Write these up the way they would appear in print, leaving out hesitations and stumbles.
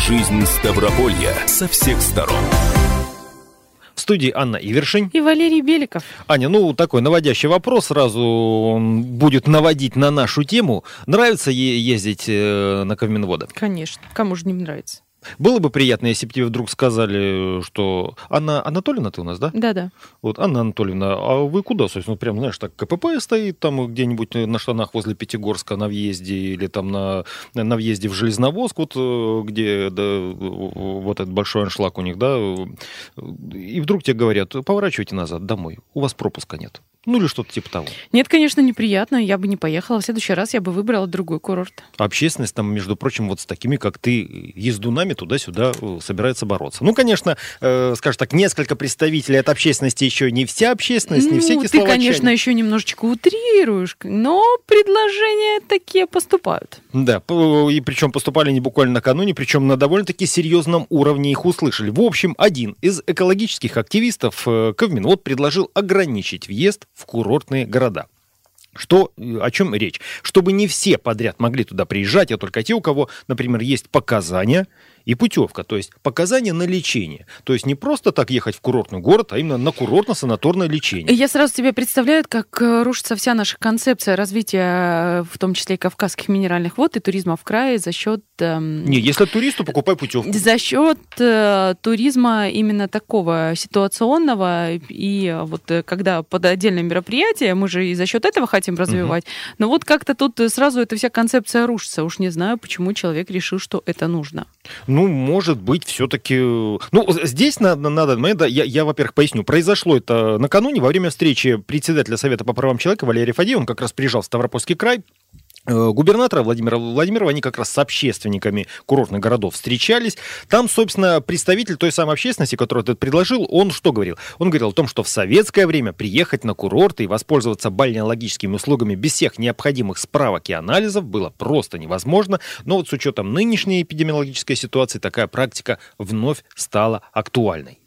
Жизнь Ставрополья со всех сторон. В студии Анна Ивершин и Валерий Беликов. Аня, такой наводящий вопрос сразу он будет наводить на нашу тему. Нравится ездить на Ковминвода? Конечно. Кому же не нравится? Было бы приятно, если бы тебе вдруг сказали, что... Анна Анатольевна ты у нас, да? Да. Вот, Анна Анатольевна, а вы куда, собственно, прям, знаешь, так КПП стоит там где-нибудь на штанах возле Пятигорска на въезде или там на въезде в Железноводск, вот где вот этот большой аншлаг у них, да, и вдруг тебе говорят, поворачивайте назад домой, у вас пропуска нет. Или что-то типа того. Нет, конечно, неприятно, я бы не поехала. В следующий раз я бы выбрала другой курорт. Общественность там, между прочим, вот с такими, как ты, ездунами туда-сюда собирается бороться. Скажем так, несколько представителей от общественности, еще не вся общественность, не все эти словачане. Ты, конечно, еще немножечко утрируешь, но предложения такие поступают. Да, и причем поступали не буквально накануне, причем на довольно-таки серьезном уровне их услышали. В общем, один из экологических активистов Ковминвод предложил ограничить въезд в курортные города. О чем речь? Чтобы не все подряд могли туда приезжать, а только те, у кого, например, есть показания и путевка, то есть показания на лечение. То есть не просто так ехать в курортный город, а именно на курортно-санаторное лечение. Я сразу себе представляю, как рушится вся наша концепция развития, в том числе и кавказских минеральных вод и туризма в крае за счет... если турист, то покупай путевку. За счет туризма именно такого ситуационного, и вот когда под отдельное мероприятие, мы же и за счет этого хотим развивать, но вот как-то тут сразу эта вся концепция рушится. Уж не знаю, почему человек решил, что это нужно. Может быть, все-таки... здесь надо... Я, во-первых, поясню. Произошло это накануне во время встречи председателя Совета по правам человека Валерия Фадеева. Он как раз приезжал в Ставропольский край. Губернатора Владимира Владимирова, они как раз с общественниками курортных городов встречались. Там, собственно, представитель той самой общественности, который это предложил, он что говорил? Он говорил о том, что в советское время приехать на курорт и воспользоваться бальнеологическими услугами без всех необходимых справок и анализов было просто невозможно. Но вот с учетом нынешней эпидемиологической ситуации такая практика вновь стала актуальной.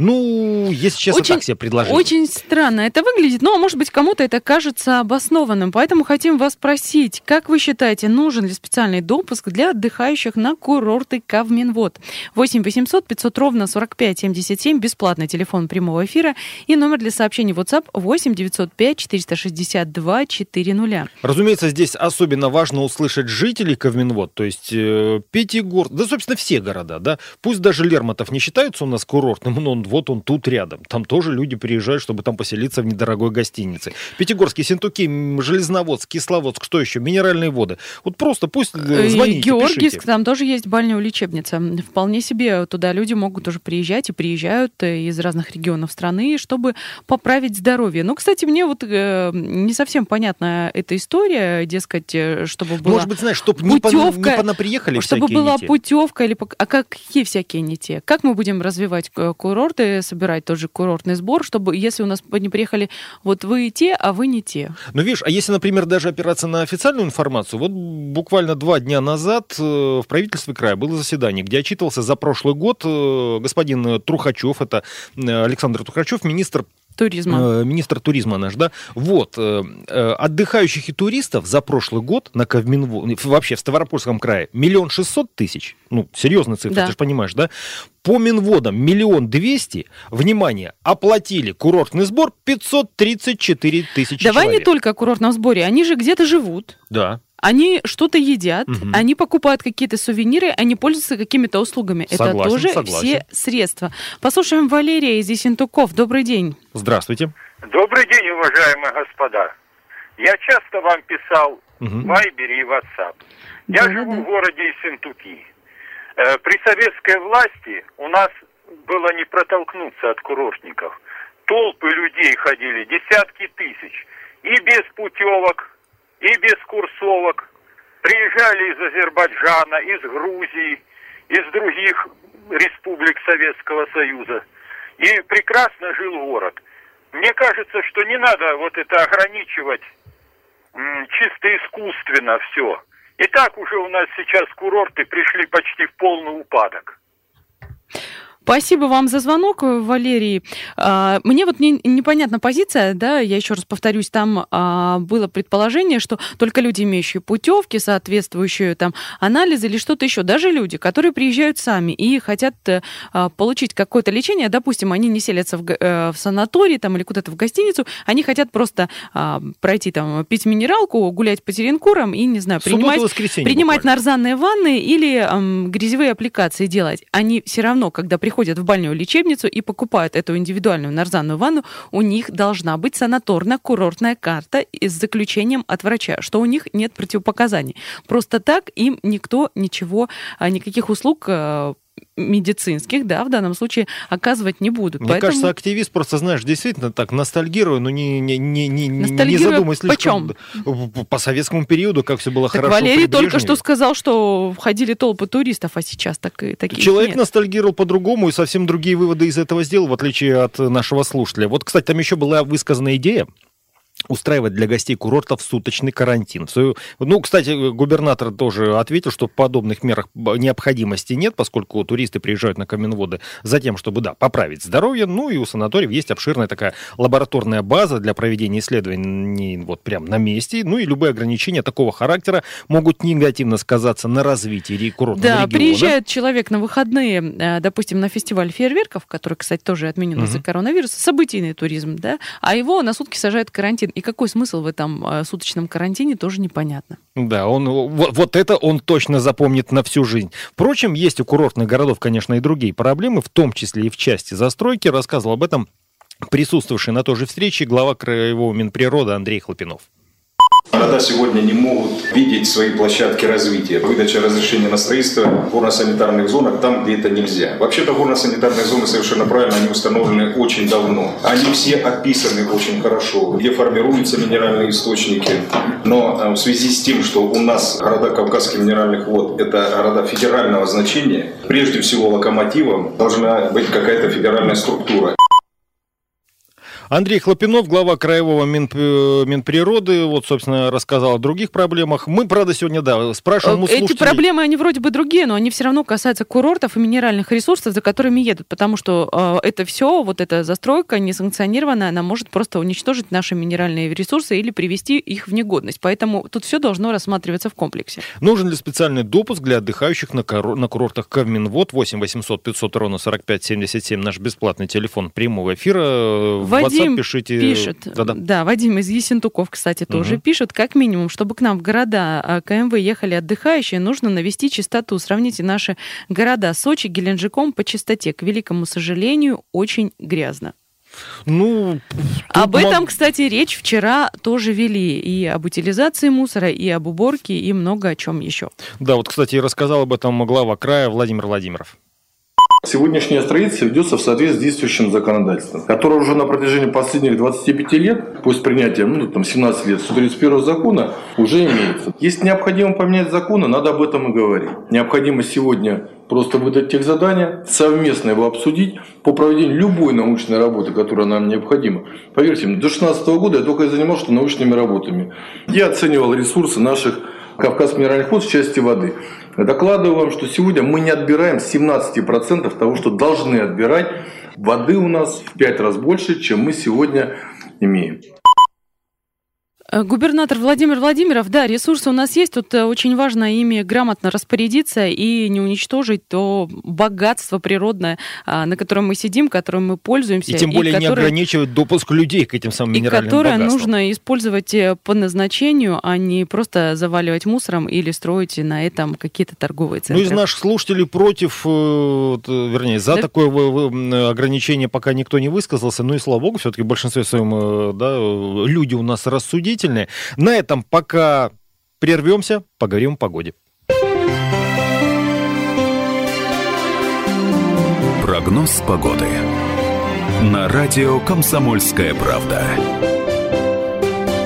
Если честно, так себе предложили. Очень странно это выглядит, но, может быть, кому-то это кажется обоснованным. Поэтому хотим вас спросить, как вы считаете, нужен ли специальный допуск для отдыхающих на курорты Ковминвод? 8 800 500 ровно 45 77, бесплатный телефон прямого эфира и номер для сообщений в WhatsApp 8 905 462 400. Разумеется, здесь особенно важно услышать жителей Ковминвод, то есть Пятигорск, да, собственно, все города, да. Пусть даже Лермонтов не считается у нас курортным, он тут рядом. Там тоже люди приезжают, чтобы там поселиться в недорогой гостинице. Пятигорский, Сентуки, Железноводск, Кисловодск, что еще? Минеральные воды. Вот просто пусть звоните, Георгиевск, пишите. там тоже есть бальнеолечебница. Вполне себе туда люди могут уже приезжать и приезжают из разных регионов страны, чтобы поправить здоровье. Кстати, мне не совсем понятна эта история, дескать, чтобы была Может быть, знаешь, чтобы путевка, не понаприехали чтобы всякие была не те. путевка, а какие всякие не те? Как мы будем развивать курорты, собирать тот же курортный сбор, чтобы, если у нас не приехали, вот вы те, а вы не те. Видишь, а если, например, даже опираться на официальную информацию, вот буквально 2 дня назад в правительстве края было заседание, где отчитывался за прошлый год господин Трухачев, это Александр Трухачев, министр туризма наш, да? Вот. Отдыхающих и туристов за прошлый год на Ковминвод, вообще в Ставропольском крае, 1 600 000. Серьезная цифра, да. Ты же понимаешь, да? По Минводам 1 200 000, внимание, оплатили курортный сбор 534 000 Давай человек. не только о курортном сборе, они же где-то живут. Да. Они что-то едят, они покупают какие-то сувениры, они пользуются какими-то услугами. Согласен, Это тоже согласен. все средства. Послушаем Валерия из Ессентуков. Добрый день. Здравствуйте. Добрый день, уважаемые господа. Я часто вам писал в Вайбере и WhatsApp. Я живу в городе Ессентуки. При советской власти у нас было не протолкнуться от курортников. Толпы людей ходили, десятки тысяч. И без путевок, и без курсовок. Приезжали из Азербайджана, из Грузии, из других республик Советского Союза. И прекрасно жил город. Мне кажется, что не надо вот это ограничивать чисто искусственно все. И так уже у нас сейчас курорты пришли почти в полный упадок. Спасибо вам за звонок, Валерий. Мне вот непонятна позиция, да, я еще раз повторюсь, там было предположение, что только люди, имеющие путевки, соответствующие там анализы или что-то еще, даже люди, которые приезжают сами и хотят получить какое-то лечение, допустим, они не селятся в санаторий там, или куда-то в гостиницу, они хотят просто пройти там, пить минералку, гулять по Теренкурам и, не знаю, принимать нарзанные ванны или грязевые аппликации делать. Они все равно, когда приходят в больную лечебницу и покупают эту индивидуальную нарзанную ванну, у них должна быть санаторно-курортная карта с заключением от врача, что у них нет противопоказаний. Просто так им никто ничего, никаких услуг медицинских, да, в данном случае оказывать не будут. Мне кажется, активист просто, знаешь, действительно так ностальгирует, но не задумываясь слишком. По советскому периоду, как все было хорошо. Валерий только что сказал, что входили толпы туристов, а сейчас таких Человек нет. ностальгировал по-другому и совсем другие выводы из этого сделал, в отличие от нашего слушателя. Вот, кстати, там еще была высказана идея устраивать для гостей курортов суточный карантин. Ну, кстати, губернатор тоже ответил, что в подобных мерах необходимости нет, поскольку туристы приезжают на Каменводы за тем, чтобы, да, поправить здоровье. Ну, и у санаториев есть обширная такая лабораторная база для проведения исследований вот прямо на месте. Ну, и любые ограничения такого характера могут негативно сказаться на развитии курортного региона. Да, приезжает человек на выходные, допустим, на фестиваль фейерверков, который, кстати, тоже отменен из-за коронавируса, событийный туризм, да, а его на сутки сажают в карантин. И какой смысл в этом суточном карантине, тоже непонятно. Да, вот это он точно запомнит на всю жизнь. Впрочем, есть у курортных городов, конечно, и другие проблемы, в том числе и в части застройки. Рассказывал об этом присутствовавший на той же встрече глава Краевого Минприроды Андрей Хлопинов. Города сегодня не могут видеть свои площадки развития. Выдача разрешения на строительство в горно-санитарных зонах там, где это нельзя. Вообще-то горно-санитарные зоны, совершенно правильно, они установлены очень давно. Они все описаны очень хорошо, где формируются минеральные источники. Но в связи с тем, что у нас города Кавказских минеральных вод – это города федерального значения, прежде всего локомотивом должна быть какая-то федеральная структура. Андрей Хлопинов, глава Краевого Минприроды, вот, собственно, рассказал о других проблемах. Мы, правда, сегодня, да, спрашиваем у слушателей. Эти проблемы, они вроде бы другие, но они все равно касаются курортов и минеральных ресурсов, за которыми едут, потому что это все, вот эта застройка несанкционированная, она может просто уничтожить наши минеральные ресурсы или привести их в негодность. Поэтому тут все должно рассматриваться в комплексе. Нужен ли специальный допуск для отдыхающих на курортах Кавминвод? 8 800 500 ровно 45 77, наш бесплатный телефон прямого эфира. Вадим пишите. Пишет, да, Вадим из Ессентуков, кстати, тоже пишет, как минимум, чтобы к нам в города КМВ ехали отдыхающие, нужно навести чистоту. Сравните наши города Сочи, Геленджиком по чистоте. К великому сожалению, очень грязно. Ну, об этом, кстати, речь вчера тоже вели. И об утилизации мусора, и об уборке, и много о чем еще. Да, вот, кстати, рассказал об этом глава края Владимир Владимиров. Сегодняшнее строительство ведется в соответствии с действующим законодательством, которое уже на протяжении последних 25 лет, после принятия 17 лет 131 закона, уже имеется. Если необходимо поменять законы, надо об этом и говорить. Необходимо сегодня просто выдать техзадание, совместно его обсудить по проведению любой научной работы, которая нам необходима. Поверьте мне, до 2016 года я только и занимался научными работами. Я оценивал ресурсы наших Кавказских минеральных вод в части воды. Докладываю вам, что сегодня мы не отбираем 17% того, что должны отбирать. Воды у нас в 5 раз больше, чем мы сегодня имеем. Губернатор Владимир Владимиров, да, ресурсы у нас есть, тут очень важно ими грамотно распорядиться и не уничтожить то богатство природное, на котором мы сидим, которым мы пользуемся. И тем более не ограничивать допуск людей к этим самым минеральным богатствам. И которое богатствам. нужно использовать по назначению, а не просто заваливать мусором или строить на этом какие-то торговые центры. Ну, из наших слушателей против, за такое ограничение пока никто не высказался, ну и слава богу, все-таки в большинстве своем, да, люди у нас рассудительные. На этом пока прервемся, поговорим о погоде. Прогноз погоды на радио «Комсомольская правда».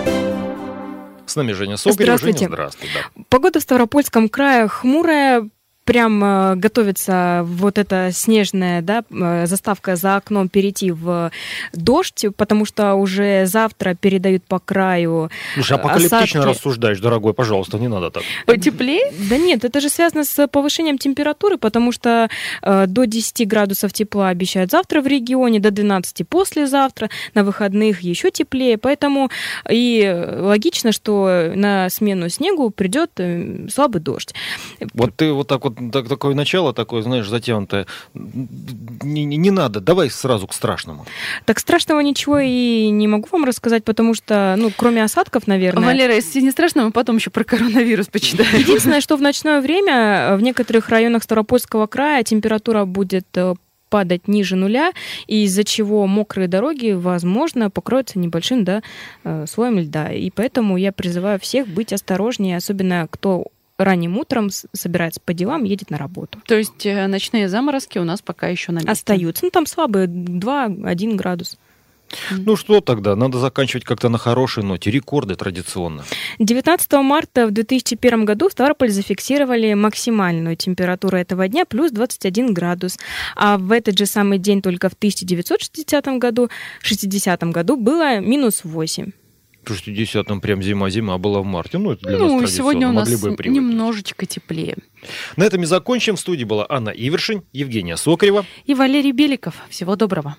С нами Женя Соболева. Здравствуйте. Женя, здравствуй. Да. Погода в Ставропольском крае хмурая. прям готовится вот эта снежная, да, заставка за окном перейти в дождь, потому что уже завтра передают по краю. Слушай, апокалиптично рассуждаешь, дорогой, пожалуйста, не надо так. Потеплее? Да нет, это же связано с повышением температуры, потому что до 10 градусов тепла обещают завтра в регионе, до 12 послезавтра, на выходных еще теплее, поэтому и логично, что на смену снегу придет слабый дождь. Вот ты вот так вот, такое начало, такое, знаешь, затянутое. Не надо, давай сразу к страшному. Так страшного ничего и не могу вам рассказать, потому что, кроме осадков, наверное... Валера, если не страшно, мы потом еще про коронавирус почитаем. Единственное, что в ночное время в некоторых районах Ставропольского края температура будет падать ниже нуля, из-за чего мокрые дороги, возможно, покроются небольшим слоем льда. И поэтому я призываю всех быть осторожнее, особенно кто ранним утром собирается по делам, едет на работу. То есть ночные заморозки у нас пока еще на месте? Остаются. Там слабые 2-1 градус. Ну что тогда? Надо заканчивать как-то на хорошей ноте. Рекорды традиционно. 19 марта в 2001 году в Ставрополе зафиксировали максимальную температуру этого дня плюс 21 градус. А в этот же самый день только в 1960 году было минус 8. В 60-м прям зима была в марте. Это для нас традиционно. Сегодня у нас немножечко теплее. На этом и закончим. В студии была Анна Ивершин, Евгения Сокарева и Валерий Беликов. Всего доброго.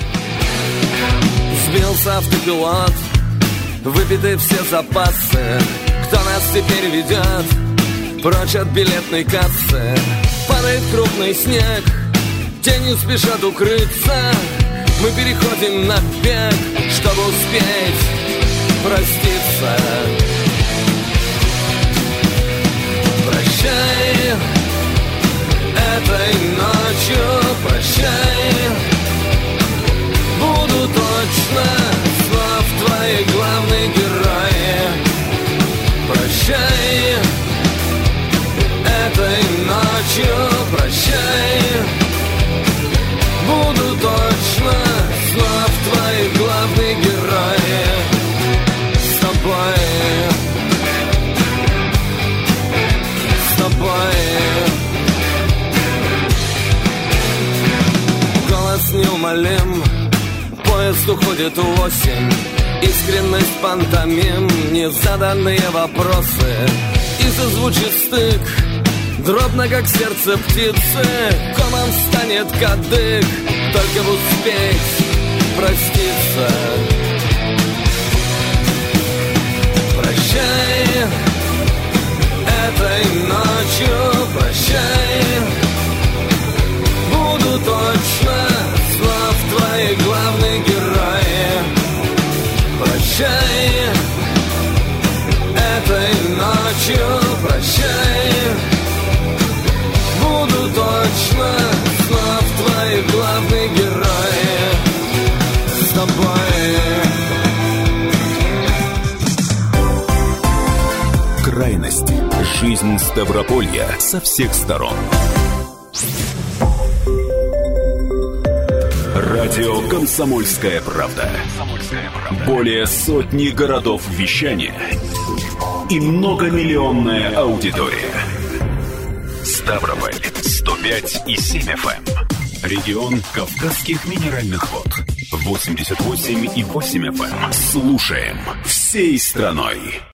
Сбился автопилот, выпиты все запасы. Кто нас теперь ведет прочь от билетной кассы? Падает крупный снег, тенью спешат укрыться. Мы переходим на бег, чтобы успеть проститься. Прощай этой ночью, прощай. Буду точно слов твои главные герои. Прощай этой ночью, прощай. Буду точно слов твои главные герои. С тобой, с тобой. Голос неумолим, поезд уходит в осень. Искренность пантомим, незаданные вопросы. И зазвучит стык, дробно, как сердце птицы. Комом станет кадык, только бы успеть проститься. Прощай этой ночью, прощай. Буду точно слов твои главные герои. Прощай этой ночью, прощай. Буду точно слов твои главные герои. С тобой. Крайности. Жизнь Ставрополья со всех сторон. Радио «Комсомольская правда». Более сотни городов вещания и многомиллионная аудитория. Ставрополь 105,7 FM. Регион Кавказских минеральных вод 88,8 FM. Слушаем всей страной.